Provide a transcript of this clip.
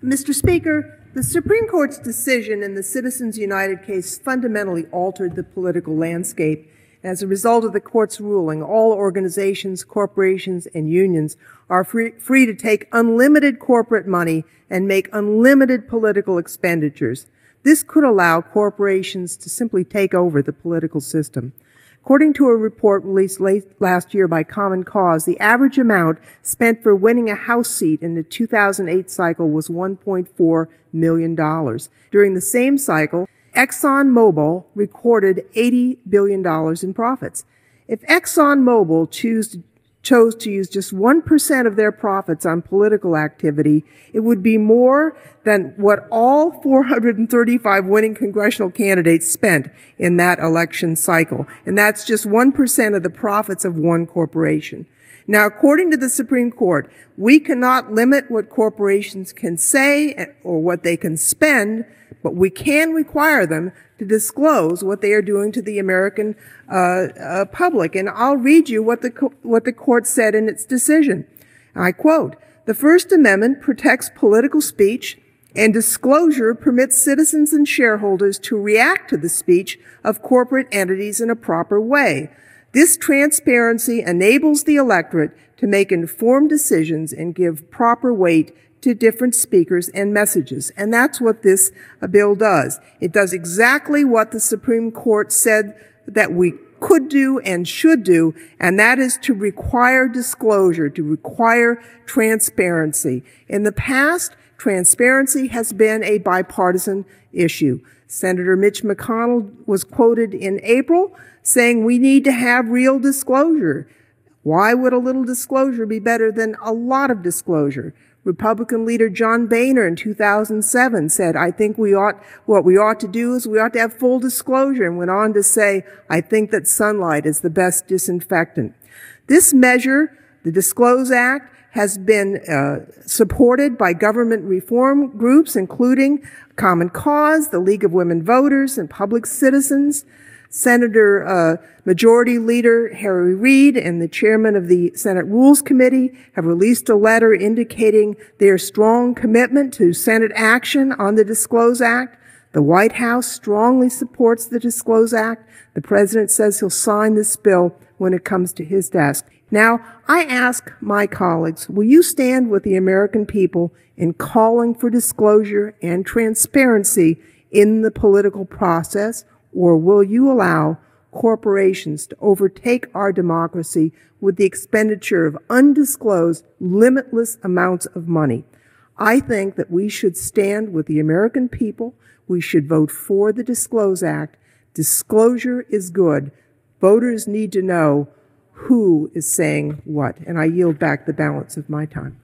Mr. Speaker, the Supreme Court's decision in the Citizens United case fundamentally altered the political landscape. As a result of the court's ruling, all organizations, corporations, and unions are free to take unlimited corporate money and make unlimited political expenditures. This could allow corporations to simply take over the political system. According to a report released late last year by Common Cause, the average amount spent for winning a House seat in the 2008 cycle was $1.4 million. During the same cycle, ExxonMobil recorded $80 billion in profits. If ExxonMobil chose to use just 1% of their profits on political activity, it would be more than what all 435 winning congressional candidates spent in that election cycle. And that's just 1% of the profits of one corporation. Now, according to the Supreme Court, we cannot limit what corporations can say or what they can spend, but we can require them to disclose what they are doing to the American public. And I'll read you what the court said in its decision. I quote, "The First Amendment protects political speech, and disclosure permits citizens and shareholders to react to the speech of corporate entities in a proper way. This transparency enables the electorate to make informed decisions and give proper weight to different speakers and messages." And that's what this bill does. It does exactly what the Supreme Court said that we could do and should do, and that is to require disclosure, to require transparency. In the past, transparency has been a bipartisan issue. Senator Mitch McConnell was quoted in April saying we need to have real disclosure. Why would a little disclosure be better than a lot of disclosure? Republican leader John Boehner in 2007 said, "I think what we ought to do is we ought to have full disclosure," and went on to say, "I think that sunlight is the best disinfectant." This measure, the Disclose Act, has been supported by government reform groups, including Common Cause, the League of Women Voters, and Public Citizens. Majority Leader Harry Reid and the chairman of the Senate Rules Committee have released a letter indicating their strong commitment to Senate action on the Disclose Act. The White House strongly supports the Disclose Act. The president says he'll sign this bill when it comes to his desk. Now, I ask my colleagues, will you stand with the American people in calling for disclosure and transparency in the political process, or will you allow corporations to overtake our democracy with the expenditure of undisclosed, limitless amounts of money? I think that we should stand with the American people. We should vote for the Disclose Act. Disclosure is good. Voters need to know who is saying what. And I yield back the balance of my time.